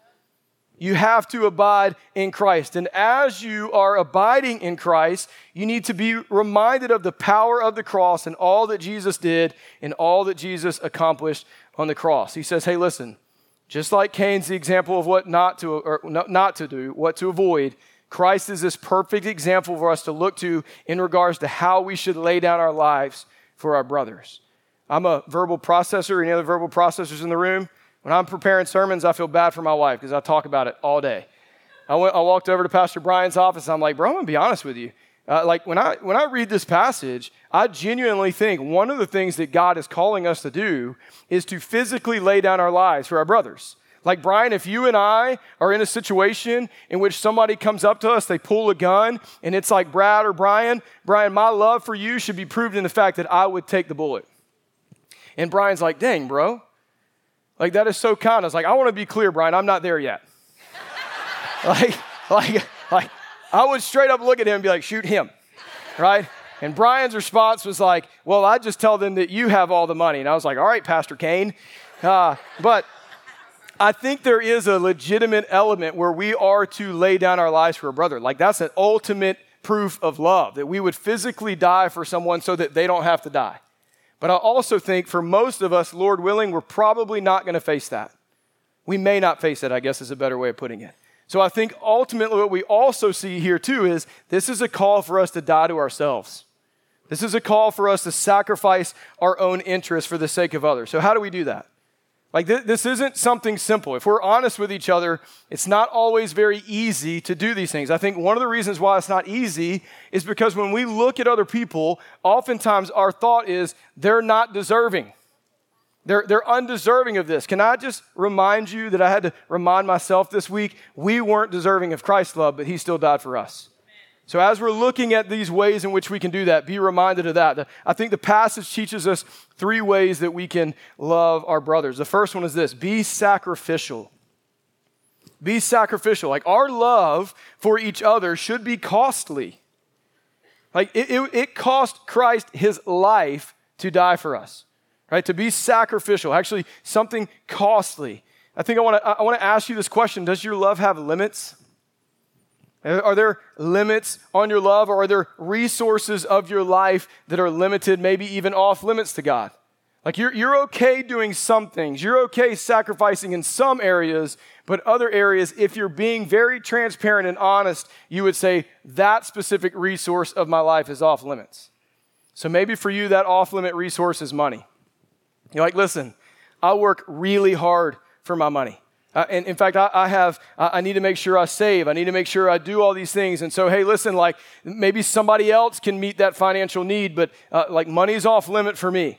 You have to abide in Christ. And as you are abiding in Christ, you need to be reminded of the power of the cross and all that Jesus did and all that Jesus accomplished on the cross. He says, hey, listen, just like Cain's the example of what not to, or not to do, what to avoid, Christ is this perfect example for us to look to in regards to how we should lay down our lives for our brothers. I'm a verbal processor. Any other verbal processors in the room? When I'm preparing sermons, I feel bad for my wife because I talk about it all day. I went. I walked over to Pastor Brian's office. And I'm like, bro, I'm going to be honest with you. Uh, like when I when I read this passage, I genuinely think one of the things that God is calling us to do is to physically lay down our lives for our brothers. Like, Brian, if you and I are in a situation in which somebody comes up to us, they pull a gun, and it's like, Brad or Brian, Brian, my love for you should be proved in the fact that I would take the bullet. And Brian's like, dang, bro. Like, that is so kind. I was like, I want to be clear, Brian, I'm not there yet. like, like, like, I would straight up look at him and be like, shoot him, right? And Brian's response was like, well, I just tell them that you have all the money. And I was like, all right, Pastor Cain. Uh, but I think there is a legitimate element where we are to lay down our lives for a brother. Like, that's an ultimate proof of love, that we would physically die for someone so that they don't have to die. But I also think for most of us, Lord willing, we're probably not going to face that. We may not face it, I guess is a better way of putting it. So I think ultimately what we also see here too is this is a call for us to die to ourselves. This is a call for us to sacrifice our own interests for the sake of others. So how do we do that? Like, th- this isn't something simple. If we're honest with each other, it's not always very easy to do these things. I think one of the reasons why it's not easy is because when we look at other people, oftentimes our thought is they're not deserving. They're, they're undeserving of this. Can I just remind you that I had to remind myself this week, we weren't deserving of Christ's love, but he still died for us. So as we're looking at these ways in which we can do that, be reminded of that. I think the passage teaches us three ways that we can love our brothers. The first one is this: be sacrificial. Be sacrificial. Like, our love for each other should be costly. Like, it, it, it cost Christ his life to die for us, right? To be sacrificial, actually something costly. I think I want to I want to ask you this question. Does your love have limits? Are there limits on your love, or are there resources of your life that are limited, maybe even off limits to God? Like you're, you're okay doing some things. You're okay sacrificing in some areas, but other areas, if you're being very transparent and honest, you would say that specific resource of my life is off limits. So maybe for you, that off-limit resource is money. You're like, listen, I work really hard for my money. Uh, and in fact, I, I have, uh, I need to make sure I save. I need to make sure I do all these things. And so, hey, listen, like maybe somebody else can meet that financial need, but uh, like money's off limit for me.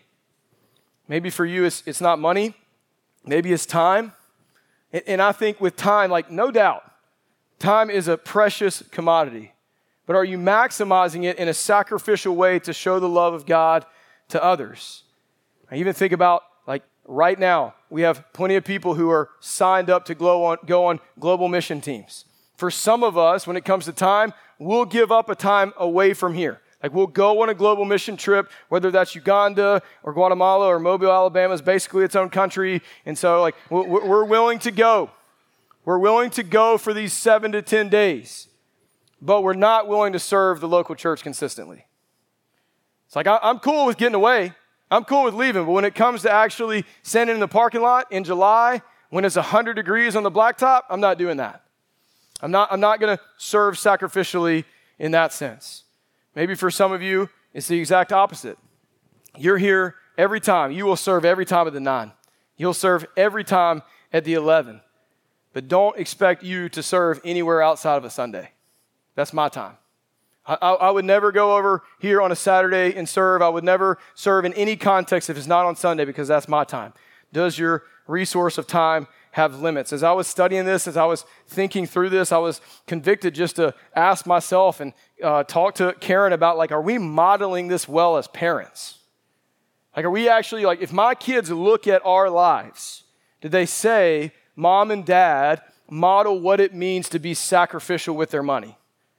Maybe for you, it's, it's not money. Maybe it's time. And, and I think with time, like no doubt, time is a precious commodity. But are you maximizing it in a sacrificial way to show the love of God to others? I even think about like right now, we have plenty of people who are signed up to go on, go on global mission teams. For some of us, when it comes to time, we'll give up a time away from here. Like we'll go on a global mission trip, whether that's Uganda or Guatemala or Mobile, Alabama is basically its own country. And so like we're willing to go. We're willing to go for these seven to ten days, but we're not willing to serve the local church consistently. It's like I'm cool with getting away. I'm cool with leaving, but when it comes to actually standing in the parking lot in July, when it's one hundred degrees on the blacktop, I'm not doing that. I'm not, I'm not going to serve sacrificially in that sense. Maybe for some of you, it's the exact opposite. You're here every time. You will serve every time at the nine. You'll serve every time at the eleven. But don't expect you to serve anywhere outside of a Sunday. That's my time. I, I would never go over here on a Saturday and serve. I would never serve in any context if it's not on Sunday, because that's my time. Does your resource of time have limits? As I was studying this, as I was thinking through this, I was convicted just to ask myself and uh, talk to Karen about, like, are we modeling this well as parents? Like, are we actually, like, if my kids look at our lives, did they say, Mom and Dad model what it means to be sacrificial with their money?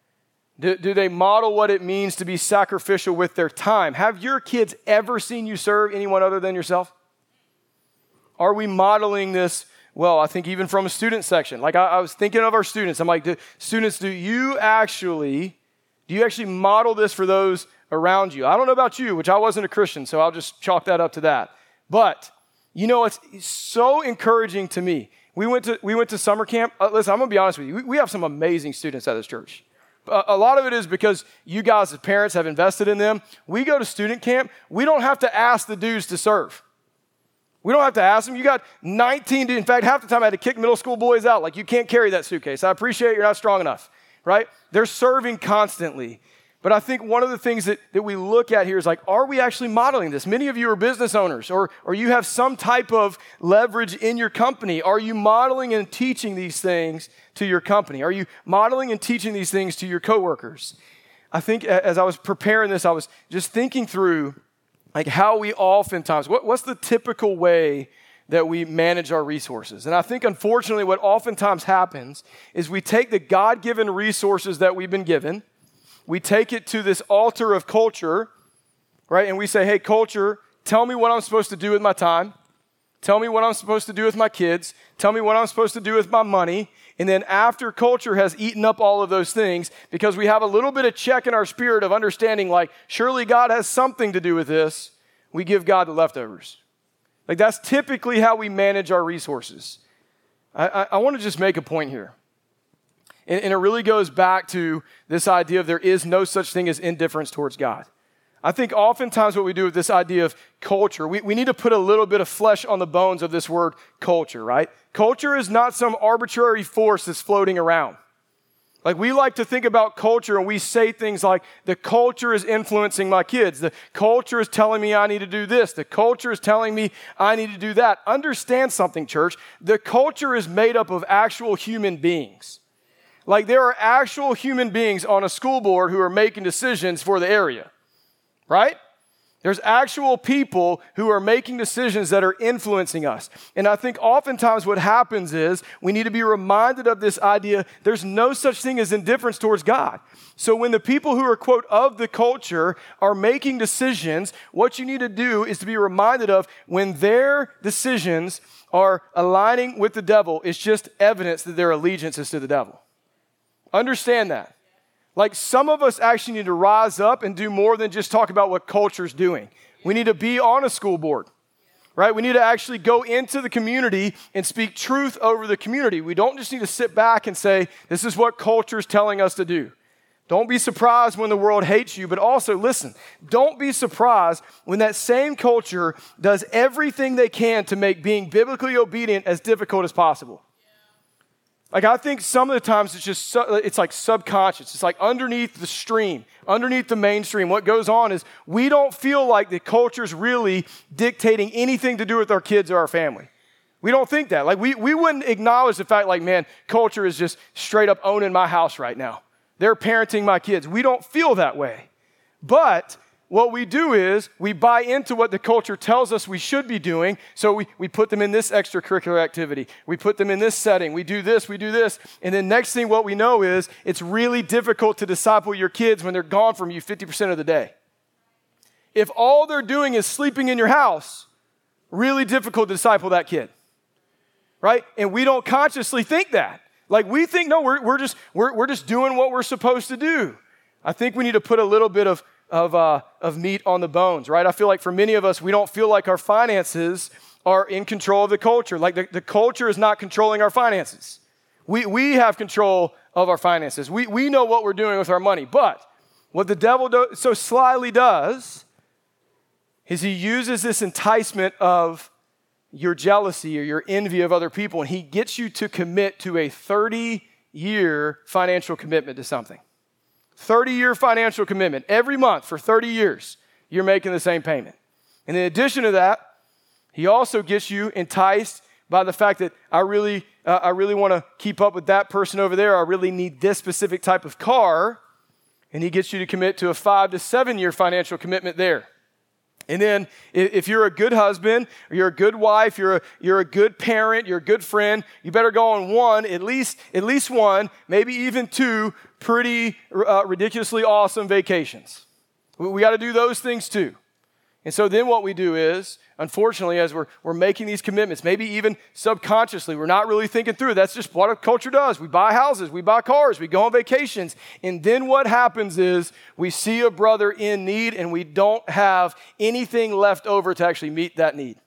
Do, do they model what it means to be sacrificial with their time? Have your kids ever seen you serve anyone other than yourself? Are we modeling this well? I think even from a student section. Like I, I was thinking of our students. I'm like, do, students, do you actually, do you actually model this for those around you? I don't know about you, which I wasn't a Christian, so I'll just chalk that up to that. But, you know, it's so encouraging to me. We went to, we went to summer camp. Uh, listen, I'm going to be honest with you. We, we have some amazing students at this church. A lot of it is because you guys as parents have invested in them. We go to student camp. We don't have to ask the dudes to serve. We don't have to ask them. You got nineteen, in fact, half the time I had to kick middle school boys out. Like, you can't carry that suitcase. I appreciate you're not strong enough, right? They're serving constantly. But I think one of the things that, that we look at here is like, are we actually modeling this? Many of you are business owners, or, or you have some type of leverage in your company. Are you modeling and teaching these things to your company? Are you modeling and teaching these things to your coworkers? I think as I was preparing this, I was just thinking through like how we oftentimes, what, what's the typical way that we manage our resources? And I think unfortunately what oftentimes happens is we take the God-given resources that we've been given, we take it to this altar of culture, right? And we say, hey, culture, tell me what I'm supposed to do with my time. Tell me what I'm supposed to do with my kids. Tell me what I'm supposed to do with my money. And then after culture has eaten up all of those things, because we have a little bit of check in our spirit of understanding, like, surely God has something to do with this, we give God the leftovers. Like, that's typically how we manage our resources. I, I, I want to just make a point here. And, and it really goes back to this idea of there is no such thing as indifference towards God. I think oftentimes what we do with this idea of culture, we, we need to put a little bit of flesh on the bones of this word culture, right? Culture is not some arbitrary force that's floating around. Like, we like to think about culture and we say things like, the culture is influencing my kids. The culture is telling me I need to do this. The culture is telling me I need to do that. Understand something, church. The culture is made up of actual human beings. Like, there are actual human beings on a school board who are making decisions for the area, right? There's actual people who are making decisions that are influencing us. And I think oftentimes what happens is we need to be reminded of this idea there's no such thing as indifference towards God. So when the people who are, quote, of the culture are making decisions, what you need to do is to be reminded of when their decisions are aligning with the devil, it's just evidence that their allegiance is to the devil. Understand that. Like some of us actually need to rise up and do more than just talk about what culture's doing. We need to be on a school board, right? We need to actually go into the community and speak truth over the community. We don't just need to sit back and say, this is what culture's telling us to do. Don't be surprised when the world hates you, but also listen, don't be surprised when that same culture does everything they can to make being biblically obedient as difficult as possible. Like I think some of the times it's just, su- it's like subconscious. It's like underneath the stream, underneath the mainstream. What goes on is we don't feel like the culture's really dictating anything to do with our kids or our family. We don't think that. Like we, we wouldn't acknowledge the fact like, man, culture is just straight up owning my house right now. They're parenting my kids. We don't feel that way. But what we do is we buy into what the culture tells us we should be doing. So we, we put them in this extracurricular activity. We put them in this setting. We do this, we do this. And then next thing what we know is it's really difficult to disciple your kids when they're gone from you fifty percent of the day. If all they're doing is sleeping in your house, really difficult to disciple that kid. Right? And we don't consciously think that. Like we think, no, we're, we're, just, we're, we're just doing what we're supposed to do. I think we need to put a little bit of Of, uh, of meat on the bones, right? I feel like for many of us, we don't feel like our finances are in control of the culture. Like the, the culture is not controlling our finances. We, we have control of our finances. We, we know what we're doing with our money. But what the devil do, so slyly does is he uses this enticement of your jealousy or your envy of other people, and he gets you to commit to a thirty-year financial commitment to something. thirty-year financial commitment. Every month for thirty years, you're making the same payment. And in addition to that, he also gets you enticed by the fact that I really, uh, I really want to keep up with that person over there. I really need this specific type of car. And he gets you to commit to a five to seven year financial commitment there. And then if you're a good husband, or you're a good wife, you're a, you're a good parent, you're a good friend, you better go on one, at least, at least one, maybe even two pretty uh, ridiculously awesome vacations. We, we got to do those things too. And so then what we do is, unfortunately, as we're, we're making these commitments, maybe even subconsciously, we're not really thinking through. That's just what a culture does. We buy houses, we buy cars, we go on vacations. And then what happens is we see a brother in need and we don't have anything left over to actually meet that need.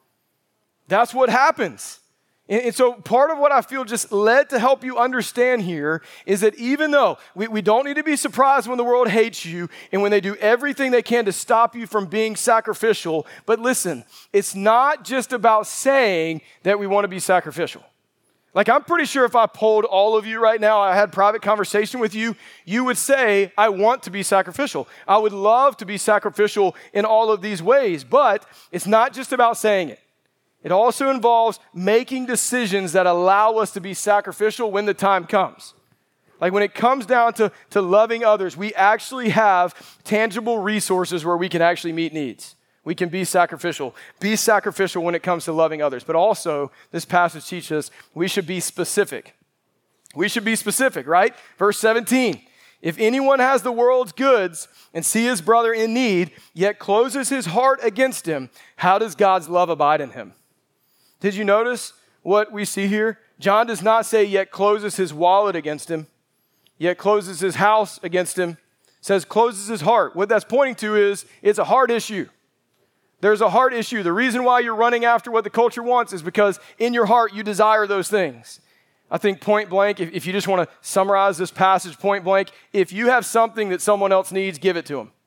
That's what happens. And, and so part of what I feel just led to help you understand here is that even though we, we don't need to be surprised when the world hates you and when they do everything they can to stop you from being sacrificial, but listen, it's not just about saying that we want to be sacrificial. Like I'm pretty sure if I polled all of you right now, I had private conversation with you, you would say, I want to be sacrificial. I would love to be sacrificial in all of these ways, but it's not just about saying it. It also involves making decisions that allow us to be sacrificial when the time comes. Like when it comes down to, to loving others, we actually have tangible resources where we can actually meet needs. We can be sacrificial. Be sacrificial when it comes to loving others. But also, this passage teaches us we should be specific. We should be specific, right? Verse seventeen. If anyone has the world's goods and see his brother in need, yet closes his heart against him, how does God's love abide in him? Did you notice what we see here? John does not say yet closes his wallet against him, yet closes his house against him. It says closes his heart. What that's pointing to is it's a heart issue. There's a heart issue. The reason why you're running after what the culture wants is because in your heart you desire those things. I think point blank, if, if you just want to summarize this passage point blank, if you have something that someone else needs, give it to them.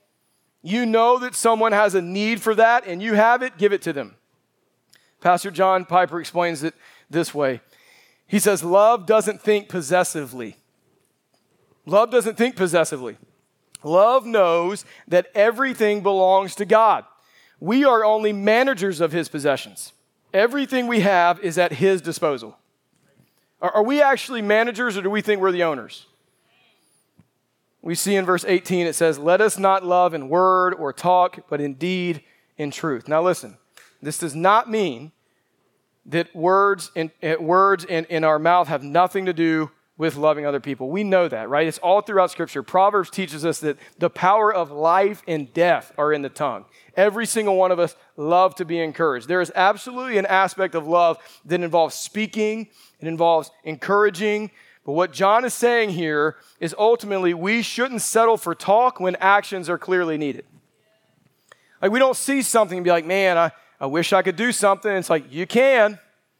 You know that someone has a need for that and you have it, give it to them. Pastor John Piper explains it this way. He says, love doesn't think possessively. Love doesn't think possessively. Love knows that everything belongs to God. We are only managers of his possessions. Everything we have is at his disposal. Are, are we actually managers or do we think we're the owners? We see in verse eighteen, it says, let us not love in word or talk, but in deed, in truth. Now listen, this does not mean that words in, words in, in our mouth have nothing to do with loving other people. We know that, right? It's all throughout Scripture. Proverbs teaches us that the power of life and death are in the tongue. Every single one of us love to be encouraged. There is absolutely an aspect of love that involves speaking, it involves encouraging. But what John is saying here is ultimately we shouldn't settle for talk when actions are clearly needed. Like we don't see something and be like, man, I, I wish I could do something. It's like, you can.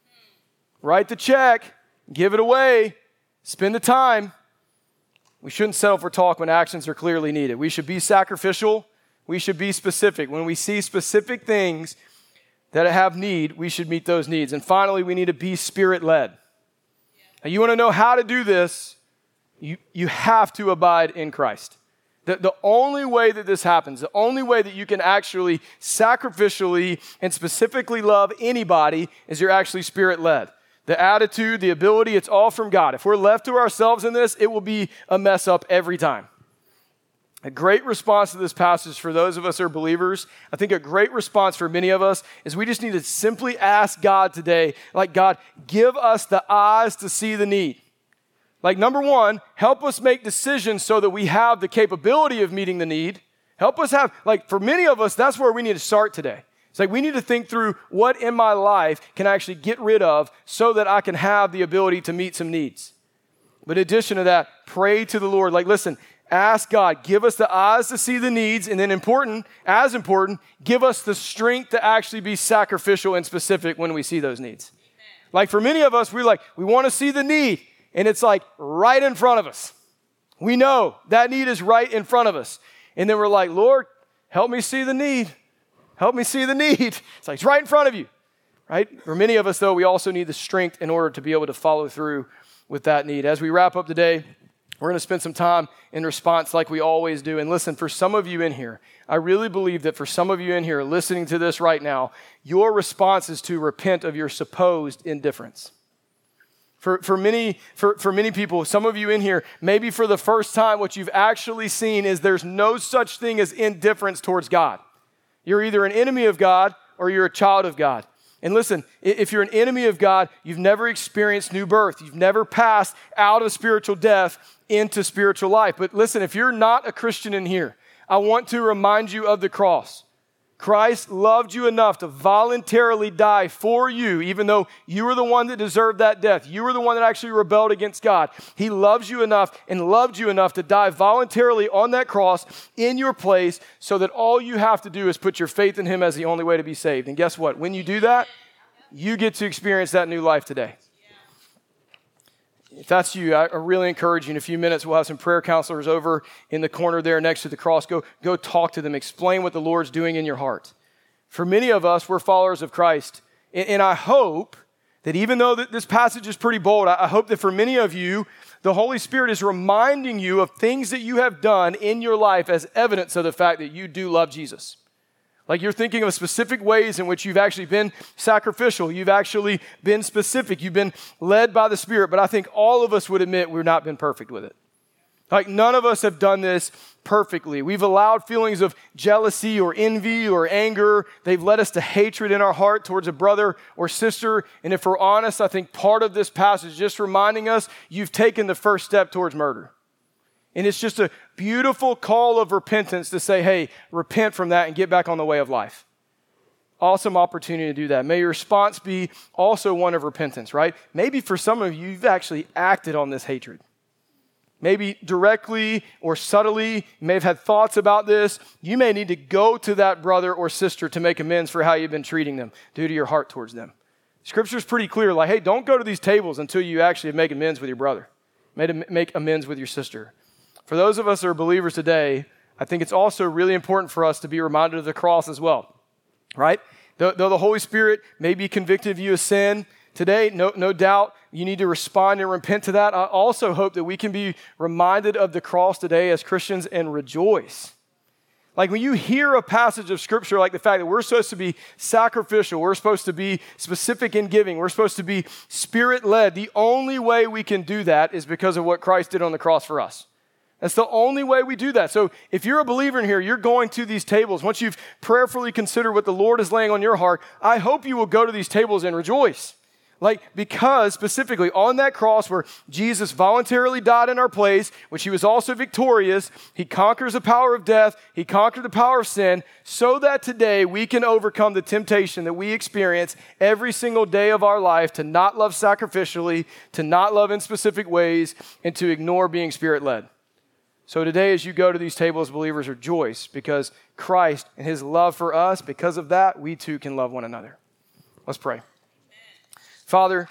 Write the check, give it away, spend the time. We shouldn't settle for talk when actions are clearly needed. We should be sacrificial. We should be specific. When we see specific things that have need, we should meet those needs. And finally, we need to be Spirit-led. Now, you want to know how to do this, you, you have to abide in Christ. The, the only way that this happens, the only way that you can actually sacrificially and specifically love anybody is you're actually Spirit-led. The attitude, the ability, it's all from God. If we're left to ourselves in this, it will be a mess up every time. A great response to this passage for those of us who are believers, I think a great response for many of us is we just need to simply ask God today, like, God, give us the eyes to see the need. Like, number one, help us make decisions so that we have the capability of meeting the need. Help us have, like, for many of us, that's where we need to start today. It's like we need to think through what in my life can I actually get rid of so that I can have the ability to meet some needs. But in addition to that, pray to the Lord. Like, listen, ask God, give us the eyes to see the needs, and then important, as important, give us the strength to actually be sacrificial and specific when we see those needs. Amen. Like for many of us, we like, we want to see the need, and it's like right in front of us. We know that need is right in front of us. And then we're like, Lord, help me see the need. Help me see the need. It's like, it's right in front of you, right? For many of us, though, we also need the strength in order to be able to follow through with that need. As we wrap up today, we're going to spend some time in response like we always do. And listen, for some of you in here, I really believe that for some of you in here listening to this right now, your response is to repent of your supposed indifference. For, for, many, for, for many people, some of you in here, maybe for the first time, what you've actually seen is there's no such thing as indifference towards God. You're either an enemy of God or you're a child of God. And listen, if you're an enemy of God, you've never experienced new birth. You've never passed out of spiritual death into spiritual life. But listen, if you're not a Christian in here, I want to remind you of the cross. Christ loved you enough to voluntarily die for you, even though you were the one that deserved that death. You were the one that actually rebelled against God. He loves you enough and loved you enough to die voluntarily on that cross in your place so that all you have to do is put your faith in Him as the only way to be saved. And guess what? When you do that, you get to experience that new life today. If that's you, I really encourage you in a few minutes, we'll have some prayer counselors over in the corner there next to the cross. Go, go talk to them. Explain what the Lord's doing in your heart. For many of us, we're followers of Christ. And, and I hope that even though that this passage is pretty bold, I, I hope that for many of you, the Holy Spirit is reminding you of things that you have done in your life as evidence of the fact that you do love Jesus. Like you're thinking of specific ways in which you've actually been sacrificial. You've actually been specific. You've been led by the Spirit. But I think all of us would admit we've not been perfect with it. Like none of us have done this perfectly. We've allowed feelings of jealousy or envy or anger. They've led us to hatred in our heart towards a brother or sister. And if we're honest, I think part of this passage is just reminding us you've taken the first step towards murder. And it's just a beautiful call of repentance to say, hey, repent from that and get back on the way of life. Awesome opportunity to do that. May your response be also one of repentance, right? Maybe for some of you, you've actually acted on this hatred. Maybe directly or subtly, you may have had thoughts about this. You may need to go to that brother or sister to make amends for how you've been treating them due to your heart towards them. Scripture's pretty clear, like, hey, don't go to these tables until you actually make amends with your brother. Make amends with your sister. For those of us that are believers today, I think it's also really important for us to be reminded of the cross as well, right? Though, though the Holy Spirit may be convicted of you of sin today, no, no doubt you need to respond and repent to that. I also hope that we can be reminded of the cross today as Christians and rejoice. Like when you hear a passage of Scripture like the fact that we're supposed to be sacrificial, we're supposed to be specific in giving, we're supposed to be Spirit-led, the only way we can do that is because of what Christ did on the cross for us. That's the only way we do that. So if you're a believer in here, you're going to these tables. Once you've prayerfully considered what the Lord is laying on your heart, I hope you will go to these tables and rejoice. Like, because specifically on that cross where Jesus voluntarily died in our place, which he was also victorious, he conquers the power of death, he conquered the power of sin, so that today we can overcome the temptation that we experience every single day of our life to not love sacrificially, to not love in specific ways, and to ignore being Spirit-led. So today, as you go to these tables, believers, rejoice because Christ and his love for us, because of that, we too can love one another. Let's pray. Father,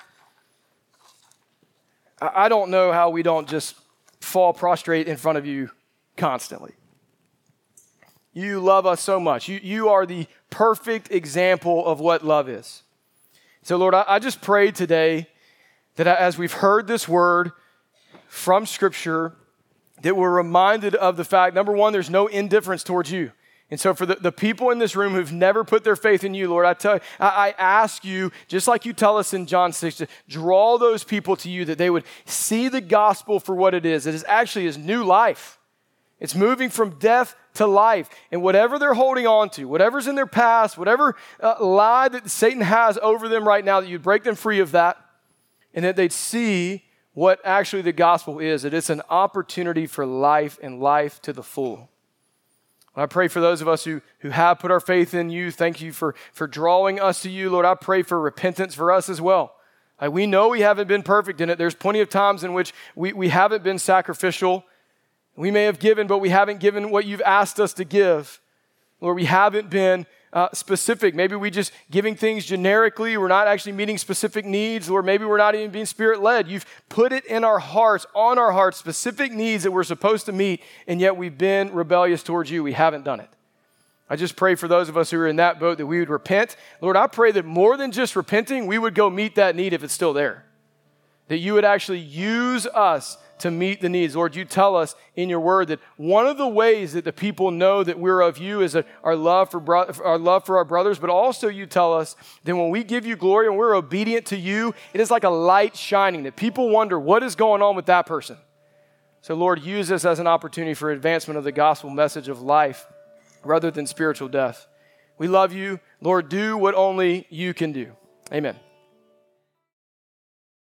I don't know how we don't just fall prostrate in front of you constantly. You love us so much. You, you are the perfect example of what love is. So Lord, I, I just pray today that as we've heard this word from Scripture, that we're reminded of the fact, number one, there's no indifference towards you. And so for the, the people in this room who've never put their faith in you, Lord, I tell you, I, I ask you, just like you tell us in John six, to draw those people to you, that they would see the gospel for what it is. It is actually is new life. It's moving from death to life. And whatever they're holding on to, whatever's in their past, whatever uh, lie that Satan has over them right now, that you'd break them free of that, and that they'd see what actually the gospel is, that it's an opportunity for life and life to the full. I pray for those of us who, who have put our faith in you. Thank you for, for drawing us to you. Lord, I pray for repentance for us as well. Like, we know we haven't been perfect in it. There's plenty of times in which we, we haven't been sacrificial. We may have given, but we haven't given what you've asked us to give. Lord, we haven't been Uh, specific. Maybe we just giving things generically. We're not actually meeting specific needs, or maybe we're not even being Spirit-led. You've put it in our hearts, on our hearts, specific needs that we're supposed to meet, and yet we've been rebellious towards you. We haven't done it. I just pray for those of us who are in that boat that we would repent. Lord, I pray that more than just repenting, we would go meet that need if it's still there. That you would actually use us to meet the needs. Lord, you tell us in your word that one of the ways that the people know that we're of you is our love for bro- our love for our brothers, but also you tell us that when we give you glory and we're obedient to you, it is like a light shining, that people wonder what is going on with that person. So Lord, use this as an opportunity for advancement of the gospel message of life rather than spiritual death. We love you. Lord, do what only you can do. Amen.